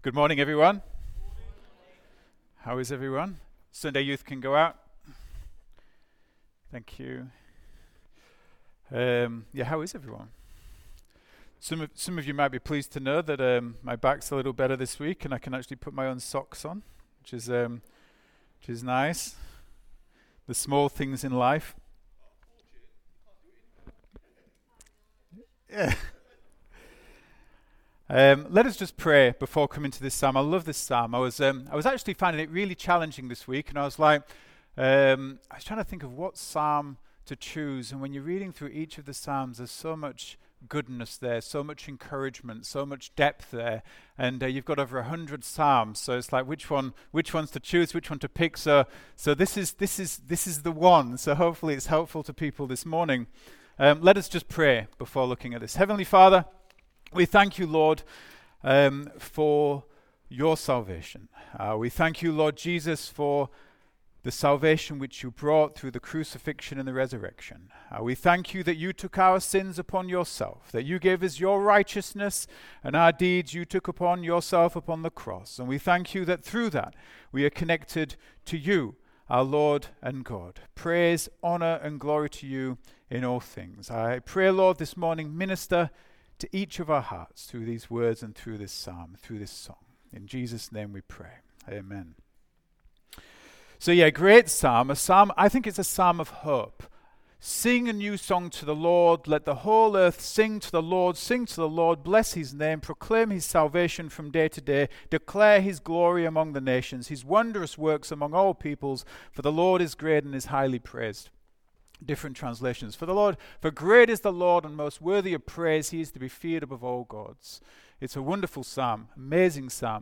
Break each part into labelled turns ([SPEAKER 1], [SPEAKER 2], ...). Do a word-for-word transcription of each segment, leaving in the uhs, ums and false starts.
[SPEAKER 1] Good morning, everyone. How is everyone? Sunday youth can go out. Thank you. Um, yeah, how is everyone? Some of, some of you might be pleased to know that um, my back's a little better this week, and I can actually put my own socks on, which is um, which is nice. The small things in life. Yeah. Um, let us just pray before coming to this psalm. I love this psalm. I was um, I was actually finding it really challenging this week, and I was like, um, I was trying to think of what psalm to choose. And when you're reading through each of the psalms, there's so much goodness there, so much encouragement, so much depth there. And uh, you've got over a hundred psalms, so it's like which one, which ones to choose, which one to pick. So, so this is this is this is the one. So hopefully it's helpful to people this morning. Um, let us just pray before looking at this. Heavenly Father, we thank you, Lord, um, for your salvation. Uh, we thank you, Lord Jesus, for the salvation which you brought through the crucifixion and the resurrection. Uh, we thank you that you took our sins upon yourself, that you gave us your righteousness, and our deeds you took upon yourself upon the cross. And we thank you that through that we are connected to you, our Lord and God. Praise, honor, and glory to you in all things. I pray, Lord, this morning, minister to each of our hearts through these words and through this psalm, through this song. In Jesus' name we pray. Amen. So yeah, great psalm. A psalm, I think it's a psalm of hope. Sing a new song to the Lord. Let the whole earth sing to the Lord. Sing to the Lord. Bless his name. Proclaim his salvation from day to day. Declare his glory among the nations, his wondrous works among all peoples. For the Lord is great and is highly praised. Different translations. For the Lord, for great is the Lord and most worthy of praise. He is to be feared above all gods. It's a wonderful psalm, amazing psalm.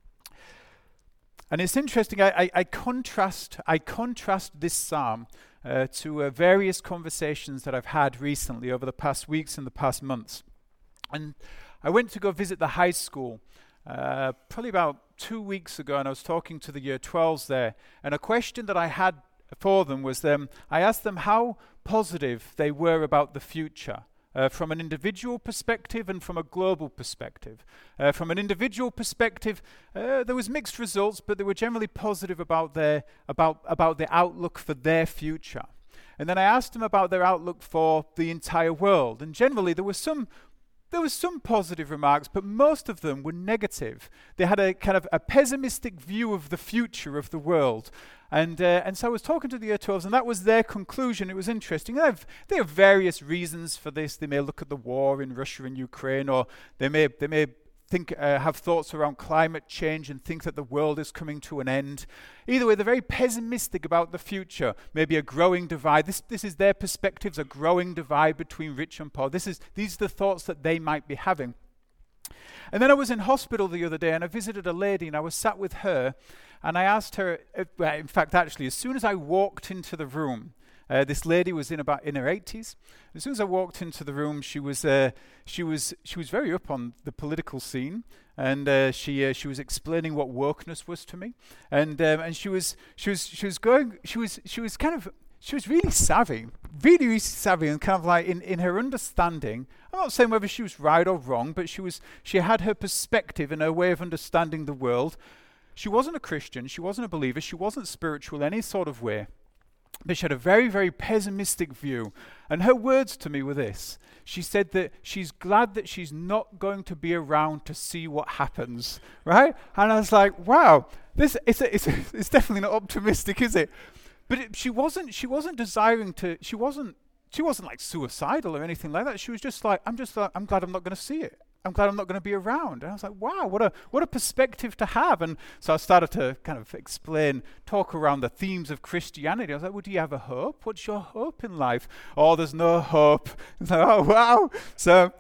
[SPEAKER 1] And it's interesting. I, I, I contrast. I contrast this psalm uh, to uh, various conversations that I've had recently over the past weeks and the past months. And I went to go visit the high school uh, probably about two weeks ago, and I was talking to the year twelves there. And a question that I had for them was um, I asked them how positive they were about the future uh, from an individual perspective and from a global perspective. Uh, from an individual perspective, uh, there was mixed results, but they were generally positive about their about about the outlook for their future. And then I asked them about their outlook for the entire world, and generally there was some There was some positive remarks, but most of them were negative. They had a kind of a pessimistic view of the future of the world. And uh, and so I was talking to the year twelves, and that was their conclusion. It was interesting. They have, they have various reasons for this. They may look at the war in Russia and Ukraine, or they may they may think uh, have thoughts around climate change and think that the world is coming to an end. Either way, they're very pessimistic about the future. Maybe a growing divide. This this is their perspectives, a growing divide between rich and poor. This is these are the thoughts that they might be having. And then I was in hospital the other day, and I visited a lady, and I was sat with her, and I asked her, uh, well, in fact, actually, as soon as I walked into the room, Uh, this lady was in about in her eighties. As soon as I walked into the room, she was uh, she was she was very up on the political scene, and uh, she uh, she was explaining what wokeness was to me, and um, and she was she was she was going she was she was kind of she was really savvy, really really savvy, and kind of like in, in her understanding. I'm not saying whether she was right or wrong, but she was she had her perspective and her way of understanding the world. She wasn't a Christian, she wasn't a believer, she wasn't spiritual in any sort of way. But she had a very, very pessimistic view. And her words to me were this. She said that she's glad that she's not going to be around to see what happens, right? And I was like, wow, this it's a, it's, a, it's definitely not optimistic, is it? But it, she wasn't she wasn't desiring to, she wasn't she wasn't like suicidal or anything like that. She was just like, I'm just like, I'm glad I'm not going to see it. I'm glad I'm not going to be around. And I was like, wow, what a what a perspective to have. And so I started to kind of explain, talk around the themes of Christianity. I was like, well, do you have a hope? What's your hope in life? Oh, there's no hope. It's like, oh, wow. So,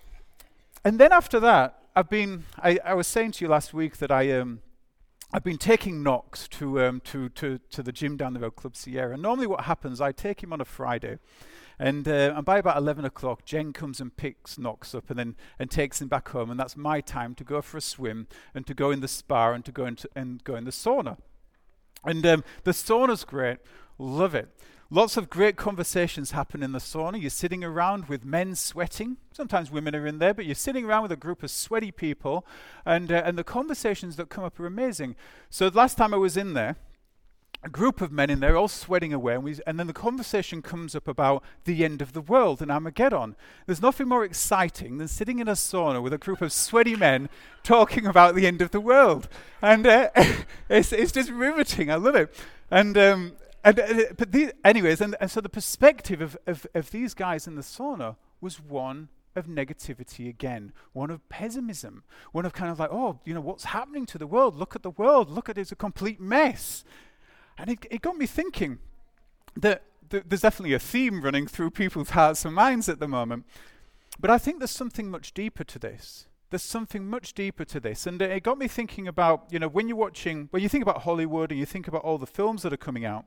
[SPEAKER 1] and then after that, I've been, I, I was saying to you last week that I, um, I've been taking Knox to, um, to, to, to the gym down the road, Club Sierra. And normally what happens, I take him on a Friday. And, uh, and by about eleven o'clock, Jen comes and picks Knox up and then and takes him back home. And that's my time to go for a swim and to go in the spa and to go into, and go in the sauna. And um, the sauna's great. Love it. Lots of great conversations happen in the sauna. You're sitting around with men sweating. Sometimes women are in there, but you're sitting around with a group of sweaty people, and uh, and the conversations that come up are amazing. So the last time I was in there, a group of men in there all sweating away, and, we, and then the conversation comes up about the end of the world and Armageddon. There's nothing more exciting than sitting in a sauna with a group of sweaty men talking about the end of the world. And uh, it's, it's just riveting. I love it. And... Um, And, uh, but the, anyways, and, and so the perspective of, of, of these guys in the sauna was one of negativity again, one of pessimism, one of kind of like, oh, you know, what's happening to the world? Look at the world. Look at it, it's a complete mess. And it, it got me thinking that th- there's definitely a theme running through people's hearts and minds at the moment. But I think there's something much deeper to this. There's something much deeper to this. And uh, it got me thinking about, you know, when you're watching, when you think about Hollywood and you think about all the films that are coming out,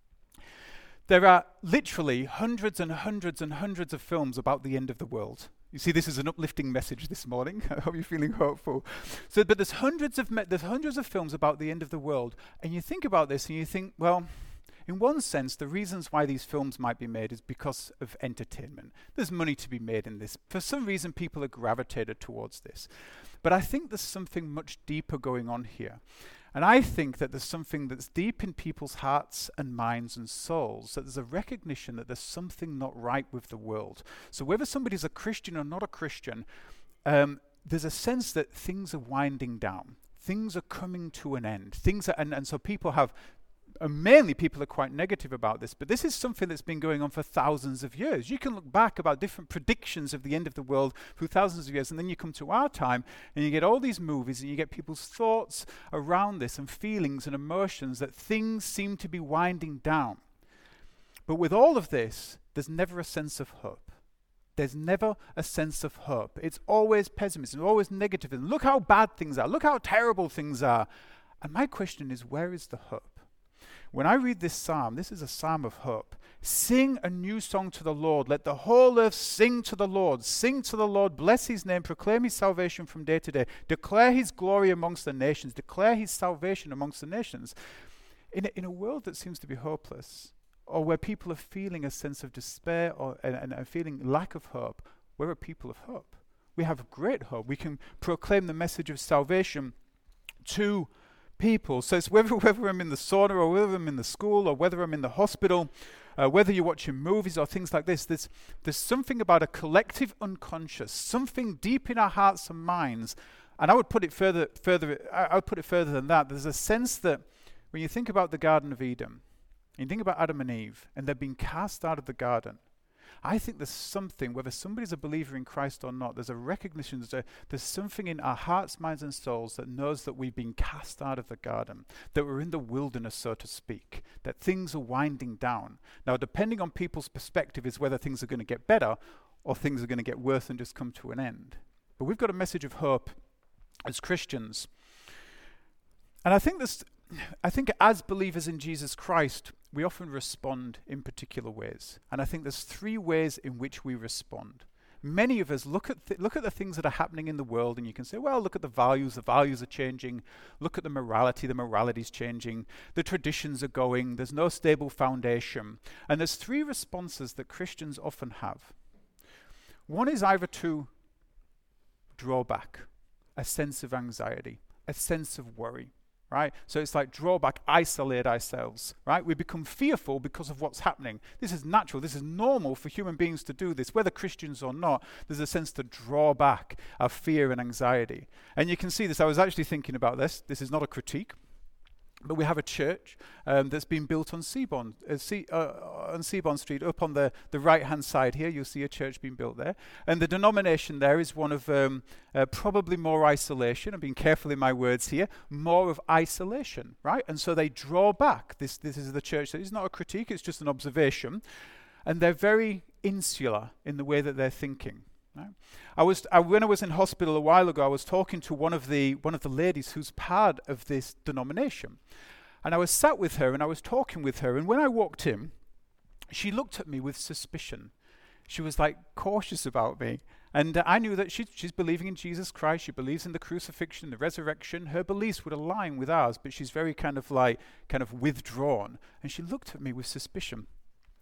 [SPEAKER 1] there are literally hundreds and hundreds and hundreds of films about the end of the world. You see, this is an uplifting message this morning. I hope you're feeling hopeful. So, but there's hundreds of me- there's hundreds of films about the end of the world, and you think about this and you think, well, in one sense, the reasons why these films might be made is because of entertainment. There's money to be made in this. For some reason, people are gravitated towards this. But I think there's something much deeper going on here. And I think that there's something that's deep in people's hearts and minds and souls, that there's a recognition that there's something not right with the world. So whether somebody's a Christian or not a Christian, um, there's a sense that things are winding down. Things are coming to an end. Things are, and, and so people have, uh, mainly people are quite negative about this, but this is something that's been going on for thousands of years. You can look back about different predictions of the end of the world through thousands of years, and then you come to our time, and you get all these movies, and you get people's thoughts around this, and feelings and emotions that things seem to be winding down. But with all of this, there's never a sense of hope. There's never a sense of hope. It's always pessimism, always negative. And look how bad things are. Look how terrible things are. And my question is, where is the hope? When I read this psalm, this is a psalm of hope. Sing a new song to the Lord. Let the whole earth sing to the Lord. Sing to the Lord. Bless his name. Proclaim his salvation from day to day. Declare his glory amongst the nations. Declare his salvation amongst the nations. In a, in a world that seems to be hopeless, or where people are feeling a sense of despair or and, and, and feeling lack of hope, we're a people of hope. We have great hope. We can proclaim the message of salvation to people. So it's whether, whether I'm in the sauna or whether I'm in the school or whether I'm in the hospital, uh, whether you're watching movies or things like this, there's, there's something about a collective unconscious, something deep in our hearts and minds. And I would put it further, further. I, I would put it further than that. There's a sense that when you think about the Garden of Eden, you think about Adam and Eve, and they're being cast out of the garden. I think there's something, whether somebody's a believer in Christ or not, there's a recognition, there's, a, there's something in our hearts, minds, and souls that knows that we've been cast out of the garden, that we're in the wilderness, so to speak, that things are winding down. Now, depending on people's perspective is whether things are going to get better or things are going to get worse and just come to an end. But we've got a message of hope as Christians. And I think this, I think as believers in Jesus Christ, we often respond in particular ways. And I think there's three ways in which we respond. Many of us look at th- look at the things that are happening in the world, and you can say, well, look at the values, the values are changing. Look at the morality, the morality's changing. The traditions are going. There's no stable foundation. And there's three responses that Christians often have. One is either to draw back, a sense of anxiety, a sense of worry. Right? So it's like draw back, isolate ourselves, right? We become fearful because of what's happening. This is natural. This is normal for human beings to do this. Whether Christians or not, there's a sense to draw back our fear and anxiety. And you can see this. I was actually thinking about this. This is not a critique. But we have a church um, that's been built on Seaborn, uh, C, uh, on Seaborn Street, up on the, the right-hand side here. You'll see a church being built there. And the denomination there is one of um, uh, probably more isolation. I'm being careful in my words here. More of isolation, right? And so they draw back. This, this is the church. It's not a critique. It's just an observation. And they're very insular in the way that they're thinking. Right? I was I, when I was in hospital a while ago, I was talking to one of the one of the ladies who's part of this denomination, and I was sat with her and I was talking with her. And when I walked in, she looked at me with suspicion. She was like cautious about me, and uh, I knew that she, she's believing in Jesus Christ. She believes in the crucifixion, the resurrection. Her beliefs would align with ours, but she's very kind of like kind of withdrawn. And she looked at me with suspicion.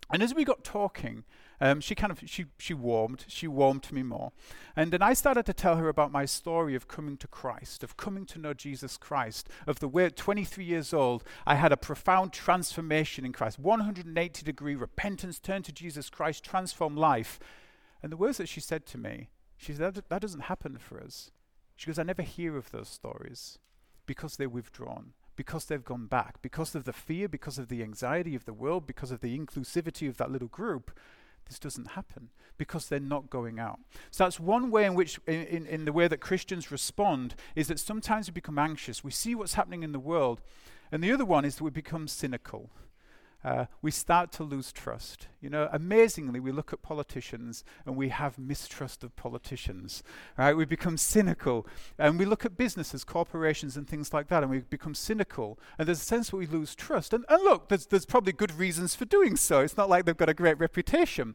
[SPEAKER 1] And as we got talking, um, she kind of, she, she warmed, she warmed to me more. And then I started to tell her about my story of coming to Christ, of coming to know Jesus Christ, of the way at twenty-three years old, I had a profound transformation in Christ, one hundred eighty degree repentance, turn to Jesus Christ, transform life. And the words that she said to me, she said, that, that doesn't happen for us. She goes, I never hear of those stories because they're withdrawn, because they've gone back, because of the fear, because of the anxiety of the world, because of the inclusivity of that little group. This doesn't happen because they're not going out. So that's one way in which, in, in, in the way that Christians respond, is that sometimes we become anxious. We see what's happening in the world. And the other one is that we become cynical. Uh, we start to lose trust. You know, amazingly, we look at politicians and we have mistrust of politicians. Right? We become cynical, and we look at businesses, corporations, and things like that, and we become cynical. And there's a sense that we lose trust. And, and look, there's, there's probably good reasons for doing so. It's not like they've got a great reputation.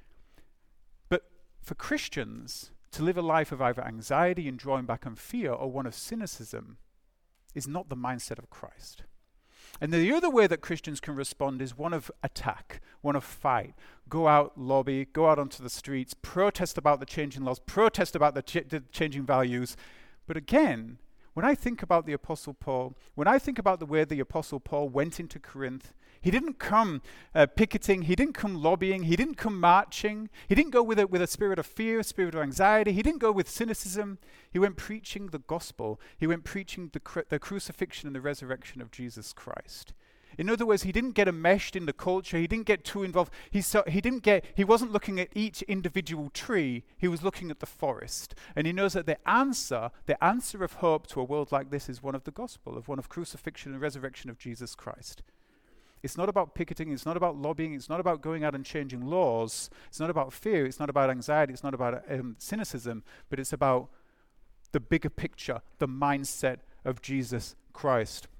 [SPEAKER 1] But for Christians, to live a life of either anxiety and drawing back on fear or one of cynicism is not the mindset of Christ. And the other way that Christians can respond is one of attack, one of fight. Go out, lobby, go out onto the streets, protest about the changing laws, protest about the, ch- the changing values. But again, when I think about the Apostle Paul, when I think about the way the Apostle Paul went into Corinth, he didn't come uh, picketing, he didn't come lobbying, he didn't come marching, he didn't go with a, with a spirit of fear, a spirit of anxiety, he didn't go with cynicism. He went preaching the gospel. He went preaching the, cru- the crucifixion and the resurrection of Jesus Christ. In other words, he didn't get enmeshed in the culture, he didn't get too involved, he, saw, he, didn't get, he wasn't looking at each individual tree, he was looking at the forest. And he knows that the answer, the answer of hope to a world like this is one of the gospel, of one of crucifixion and resurrection of Jesus Christ. It's not about picketing, it's not about lobbying, it's not about going out and changing laws, it's not about fear, it's not about anxiety, it's not about um, cynicism, but it's about the bigger picture, the mindset of Jesus Christ.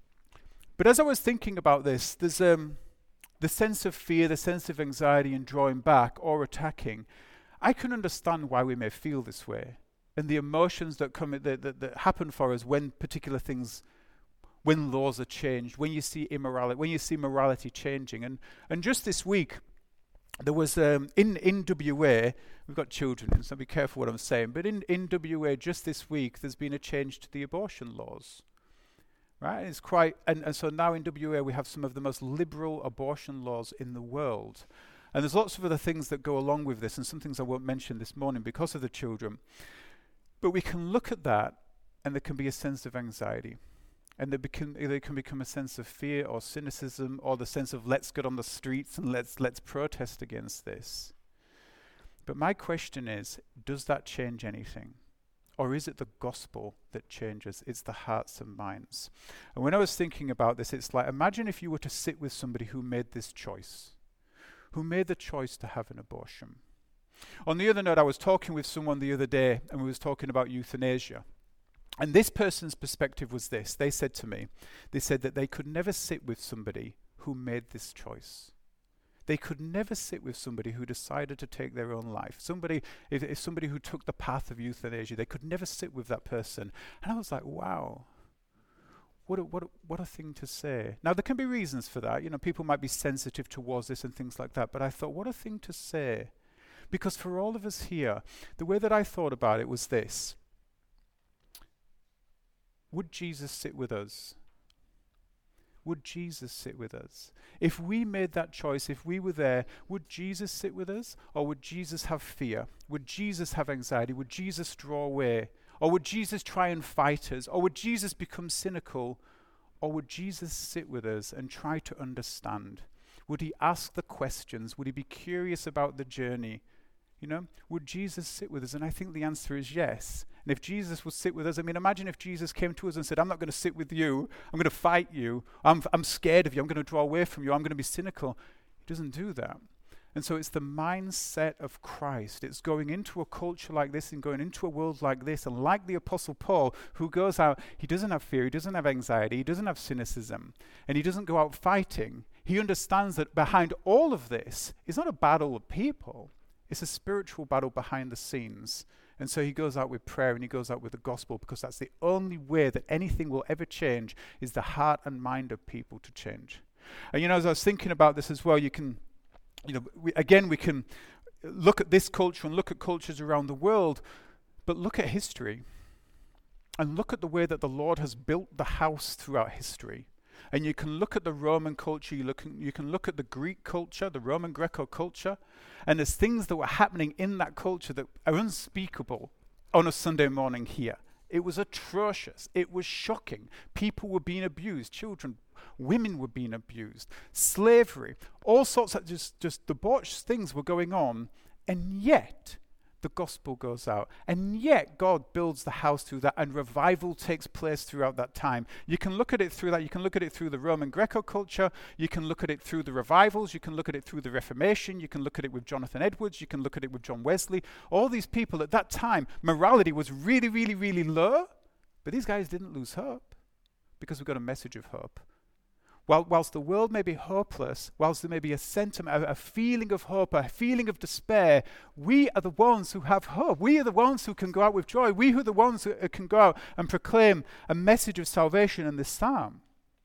[SPEAKER 1] But as I was thinking about this, there's um, the sense of fear, the sense of anxiety and drawing back or attacking. I can understand why we may feel this way and the emotions that come that, that, that happen for us when particular things when laws are changed, when you see immorality, when you see morality changing. And and just this week, there was, um, in, in W A, we've got children, so be careful what I'm saying, but in, in W A just this week, there's been a change to the abortion laws. Right? It's quite, and, and so now in W A we have some of the most liberal abortion laws in the world. And there's lots of other things that go along with this, and some things I won't mention this morning because of the children. But we can look at that, and there can be a sense of anxiety. And there, become, there can become a sense of fear or cynicism or the sense of let's get on the streets and let's let's protest against this. But my question is, does that change anything? Or is it the gospel that changes? It's the hearts and minds. And when I was thinking about this, it's like, imagine if you were to sit with somebody who made this choice, who made the choice to have an abortion. On the other note, I was talking with someone the other day, and we was talking about euthanasia. And this person's perspective was this. They said to me, they said that they could never sit with somebody who made this choice. They could never sit with somebody who decided to take their own life. Somebody, if, if somebody who took the path of euthanasia, they could never sit with that person. And I was like, wow, what a, what a, what a thing to say. Now, there can be reasons for that. You know, people might be sensitive towards this and things like that. But I thought, what a thing to say. Because for all of us here, the way that I thought about it was this. Would Jesus sit with us? Would Jesus sit with us? If we made that choice, if we were there, would Jesus sit with us? Or would Jesus have fear? Would Jesus have anxiety? Would Jesus draw away? Or would Jesus try and fight us? Or would Jesus become cynical? Or would Jesus sit with us and try to understand? Would he ask the questions? Would he be curious about the journey? You know, would Jesus sit with us? And I think the answer is yes. And if Jesus would sit with us, I mean, imagine if Jesus came to us and said, I'm not going to sit with you. I'm going to fight you. I'm, I'm scared of you. I'm going to draw away from you. I'm going to be cynical. He doesn't do that. And so it's the mindset of Christ. It's going into a culture like this and going into a world like this. And like the Apostle Paul, who goes out, he doesn't have fear. He doesn't have anxiety. He doesn't have cynicism. And he doesn't go out fighting. He understands that behind all of this is not a battle of people. It's a spiritual battle behind the scenes. And so he goes out with prayer and he goes out with the gospel, because that's the only way that anything will ever change, is the heart and mind of people to change. And you know, as I was thinking about this as well, you can you know, we, again, we can look at this culture and look at cultures around the world, but look at history and look at the way that the Lord has built the house throughout history. And you can look at the Roman culture, you, look, you can look at the Greek culture, the Roman Greco culture, and there's things that were happening in that culture that are unspeakable on a Sunday morning here. It was atrocious. It was shocking. People were being abused. Children, women were being abused. Slavery, all sorts of just, just debauched things were going on. And yet, the gospel goes out. And yet, God builds the house through that, and revival takes place throughout that time. You can look at it through that. You can look at it through the Roman Greco culture. You can look at it through the revivals. You can look at it through the Reformation. You can look at it with Jonathan Edwards. You can look at it with John Wesley. All these people at that time, morality was really, really, really low. But these guys didn't lose hope because we've got a message of hope. While, whilst the world may be hopeless, whilst there may be a sentiment, a, a feeling of hope, a feeling of despair, we are the ones who have hope. We are the ones who can go out with joy. We are the ones who can go out and proclaim a message of salvation in this psalm.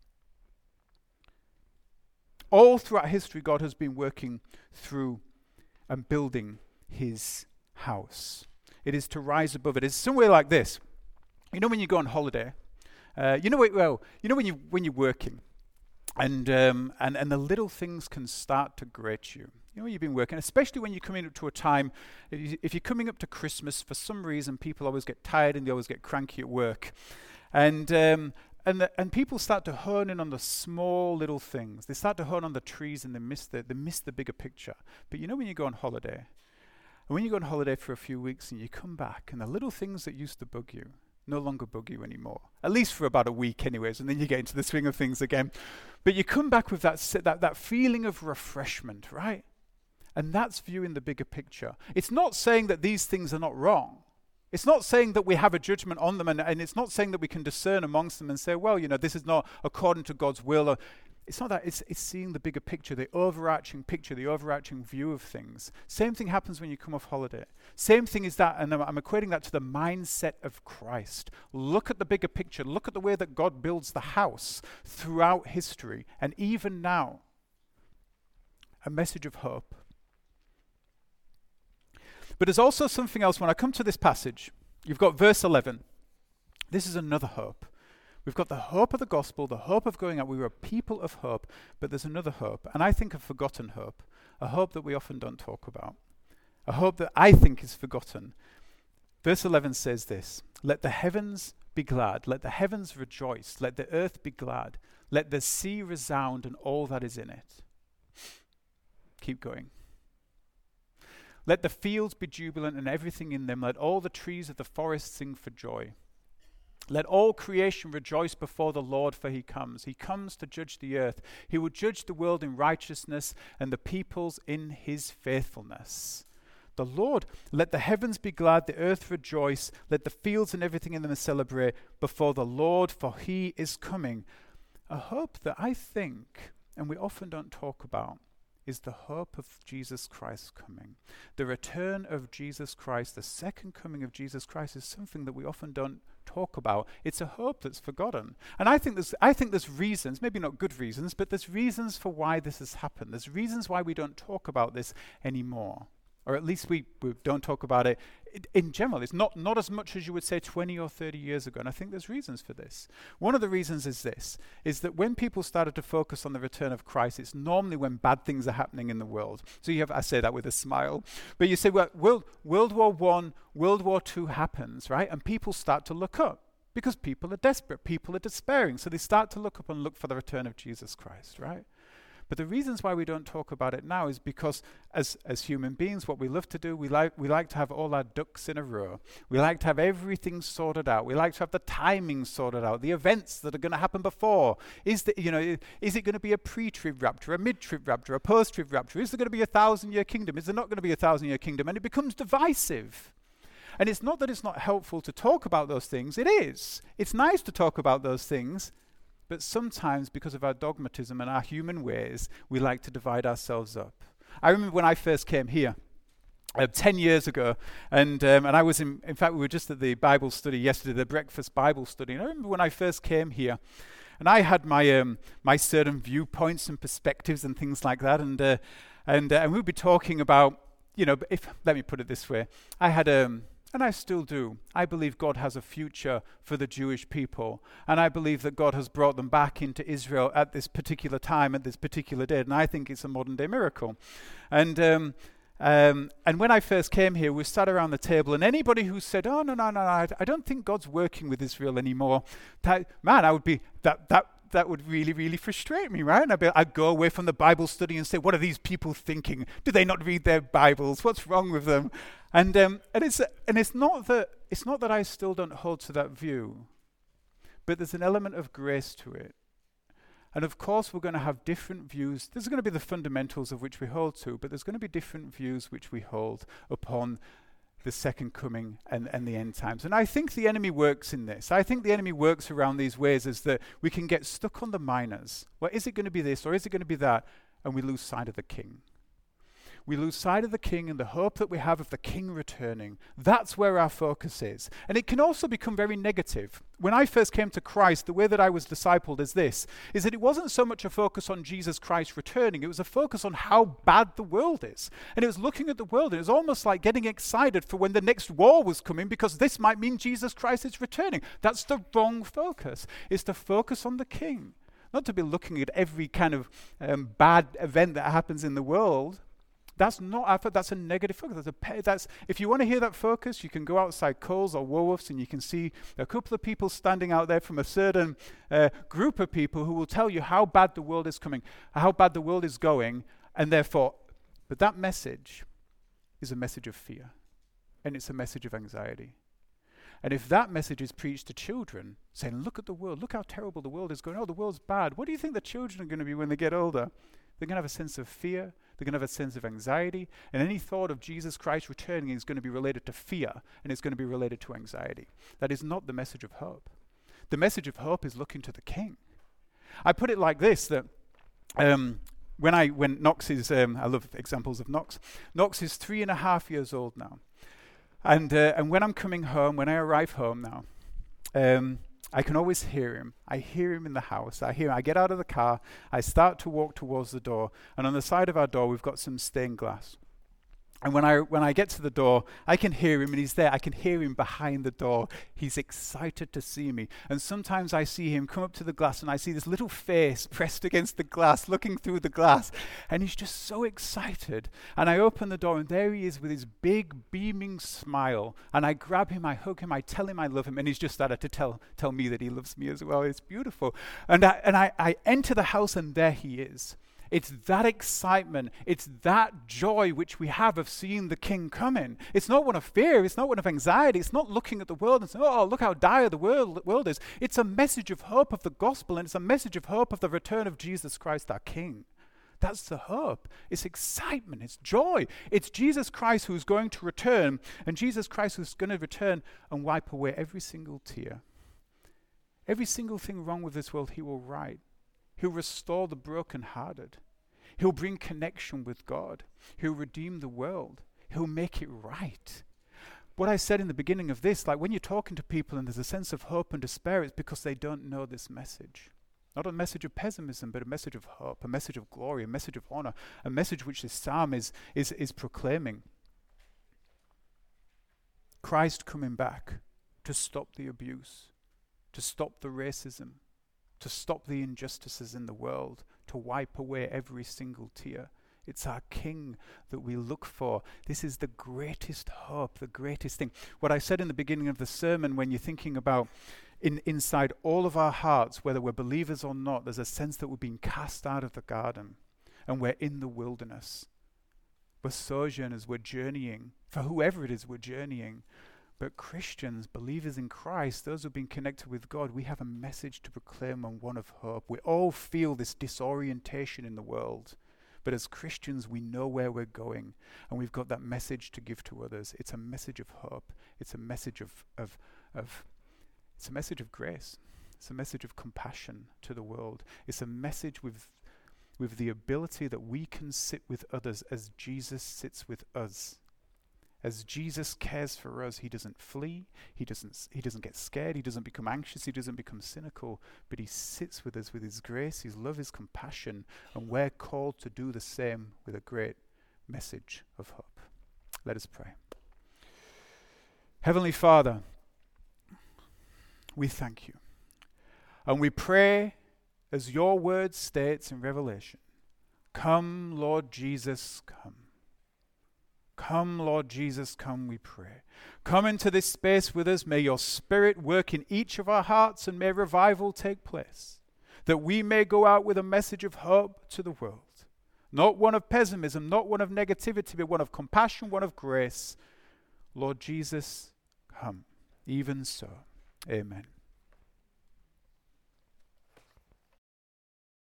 [SPEAKER 1] All throughout history, God has been working through and building his house. It is to rise above it. It's somewhere like this. You know when you go on holiday, uh, you know well, you know when you when you're working. And, um, and and the little things can start to grate you. You know, you've been working, especially when you're coming up to a time, if, you, if you're coming up to Christmas, for some reason, people always get tired and they always get cranky at work. And um, and the, and people start to hone in on the small little things. They start to hone on the trees and they miss the, they miss the bigger picture. But you know when you go on holiday, and when you go on holiday for a few weeks and you come back, and the little things that used to bug you no longer bug you anymore, at least for about a week anyways, and then you get into the swing of things again. But you come back with that that, that feeling of refreshment, right? And that's viewing the bigger picture. It's not saying that these things are not wrong. It's not saying that we have a judgment on them, and, and it's not saying that we can discern amongst them and say, well, you know, this is not according to God's will. Or, it's not that. It's, it's seeing the bigger picture, the overarching picture, the overarching view of things. Same thing happens when you come off holiday. Same thing is that, and I'm, I'm equating that to the mindset of Christ. Look at the bigger picture. Look at the way that God builds the house throughout history, and even now. A message of hope. But there's also something else. When I come to this passage, you've got verse eleven. This is another hope. We've got the hope of the gospel, the hope of going out. We were a people of hope, but there's another hope, and I think a forgotten hope, a hope that we often don't talk about, a hope that I think is forgotten. Verse eleven says this: let the heavens be glad, let the heavens rejoice, let the earth be glad, let the sea resound and all that is in it. Keep going. Let the fields be jubilant and everything in them, let all the trees of the forest sing for joy. Let all creation rejoice before the Lord, for he comes. He comes to judge the earth. He will judge the world in righteousness and the peoples in his faithfulness. The Lord, let the heavens be glad, the earth rejoice, let the fields and everything in them celebrate before the Lord, for he is coming. A hope that I think, and we often don't talk about, is the hope of Jesus Christ coming. The return of Jesus Christ, the second coming of Jesus Christ, is something that we often don't talk about. It's a hope that's forgotten. And I think there's I think there's reasons, maybe not good reasons, but there's reasons for why this has happened. There's reasons why we don't talk about this anymore. Or at least we, we don't talk about it in general. It's not, not as much as you would say twenty or thirty years ago. And I think there's reasons for this. One of the reasons is this, is that when people started to focus on the return of Christ, it's normally when bad things are happening in the world. So you have, I say that with a smile, but you say, well, World, World War One, World War Two happens, right? And people start to look up because people are desperate. People are despairing. So they start to look up and look for the return of Jesus Christ, right? But the reasons why we don't talk about it now is because as as human beings, what we love to do, we like we like to have all our ducks in a row. We like to have everything sorted out. We like to have the timing sorted out, the events that are going to happen before. Is the, you know, is it going to be a pre-trib rapture, a mid-trib rapture, a post-trib rapture? Is there going to be a thousand-year kingdom? Is there not going to be a thousand-year kingdom? And it becomes divisive. And it's not that it's not helpful to talk about those things. It is. It's nice to talk about those things. But sometimes, because of our dogmatism and our human ways, we like to divide ourselves up. I remember when I first came here, uh, ten years ago, and um, and I was in, in fact, we were just at the Bible study yesterday, the breakfast Bible study, and I remember when I first came here, and I had my um, my certain viewpoints and perspectives and things like that, and uh, And, uh, and we'd be talking about, you know, if, let me put it this way. I had, um, and I still do, I believe God has a future for the Jewish people. And I believe that God has brought them back into Israel at this particular time, at this particular day. And I think it's a modern day miracle. And um, um, and when I first came here, we sat around the table, and anybody who said, oh, no, no, no, I, I don't think God's working with Israel anymore, that, man, I would be, that, that, that would really, really frustrate me, right? And I'd, be, I'd go away from the Bible study and say, what are these people thinking? Do they not read their Bibles? What's wrong with them? And um, and it's and it's not that it's not that I still don't hold to that view, but there's an element of grace to it. And of course, we're going to have different views. There's going to be the fundamentals of which we hold to, but there's going to be different views which we hold upon the second coming and, and the end times. And I think the enemy works in this. I think the enemy works around these ways is that we can get stuck on the minors. Well, is it going to be this or is it going to be that? And we lose sight of the king. We lose sight of the king and the hope that we have of the king returning. That's where our focus is. And it can also become very negative. When I first came to Christ, the way that I was discipled is this, is that it wasn't so much a focus on Jesus Christ returning, it was a focus on how bad the world is. And it was looking at the world, and it was almost like getting excited for when the next war was coming, because this might mean Jesus Christ is returning. That's the wrong focus. It's to focus on the king. Not to be looking at every kind of um, bad event that happens in the world. That's not effort, that's a negative focus. That's a pe- that's, if you want to hear that focus, you can go outside Coles or Woolworths and you can see a couple of people standing out there from a certain uh, group of people who will tell you how bad the world is coming, how bad the world is going, and therefore, but that message is a message of fear, and it's a message of anxiety. And if that message is preached to children, saying, look at the world, look how terrible the world is going, oh, the world's bad, what do you think the children are going to be when they get older? They're going to have a sense of fear. They're going to have a sense of anxiety. And any thought of Jesus Christ returning is going to be related to fear, and it's going to be related to anxiety. That is not the message of hope. The message of hope is looking to the King. I put it like this, that um, when I when Knox is, um, I love examples of Knox. Knox is three and a half years old now. And, uh, and when I'm coming home, when I arrive home now, um, I can always hear him. I hear him in the house. I hear him. I get out of the car. I start to walk towards the door. And on the side of our door, we've got some stained glass. And when I when I get to the door, I can hear him, and he's there. I can hear him behind the door. He's excited to see me. And sometimes I see him come up to the glass, and I see this little face pressed against the glass, looking through the glass. And he's just so excited. And I open the door, and there he is with his big, beaming smile. And I grab him, I hug him, I tell him I love him. And he's just started to tell tell me that he loves me as well. It's beautiful. And I, and I, I enter the house, and there he is. It's that excitement, it's that joy which we have of seeing the King coming. It's not one of fear, it's not one of anxiety, it's not looking at the world and saying, oh, look how dire the world, world is. It's a message of hope of the gospel, and it's a message of hope of the return of Jesus Christ, our King. That's the hope. It's excitement, it's joy. It's Jesus Christ who's going to return, and Jesus Christ who's going to return and wipe away every single tear. Every single thing wrong with this world, he will right. He'll restore the brokenhearted. He'll bring connection with God. He'll redeem the world. He'll make it right. What I said in the beginning of this, like when you're talking to people and there's a sense of hope and despair, it's because they don't know this message. Not a message of pessimism, but a message of hope, a message of glory, a message of honor, a message which this psalm is, is, is proclaiming. Christ coming back to stop the abuse, to stop the racism, to stop the injustices in the world, to wipe away every single tear. It's our King that we look for. This is the greatest hope, the greatest thing. What I said in the beginning of the sermon, when you're thinking about in, inside all of our hearts, whether we're believers or not, there's a sense that we're being cast out of the garden and we're in the wilderness. We're sojourners, we're journeying. For whoever it is, we're journeying. But Christians, believers in Christ, those who've been connected with God, we have a message to proclaim and one of hope. We all feel this disorientation in the world. But as Christians, we know where we're going. And we've got that message to give to others. It's a message of hope. It's a message of, of, of it's a message of grace. It's a message of compassion to the world. It's a message with, with the ability that we can sit with others as Jesus sits with us. As Jesus cares for us, he doesn't flee, he doesn't, he doesn't get scared, he doesn't become anxious, he doesn't become cynical, but he sits with us with his grace, his love, his compassion, and we're called to do the same with a great message of hope. Let us pray. Heavenly Father, we thank you. And we pray, as your word states in Revelation, come, Lord Jesus, come. Come, Lord Jesus, come, we pray. Come into this space with us. May your Spirit work in each of our hearts, and may revival take place, that we may go out with a message of hope to the world. Not one of pessimism, not one of negativity, but one of compassion, one of grace. Lord Jesus, come. Even so, amen.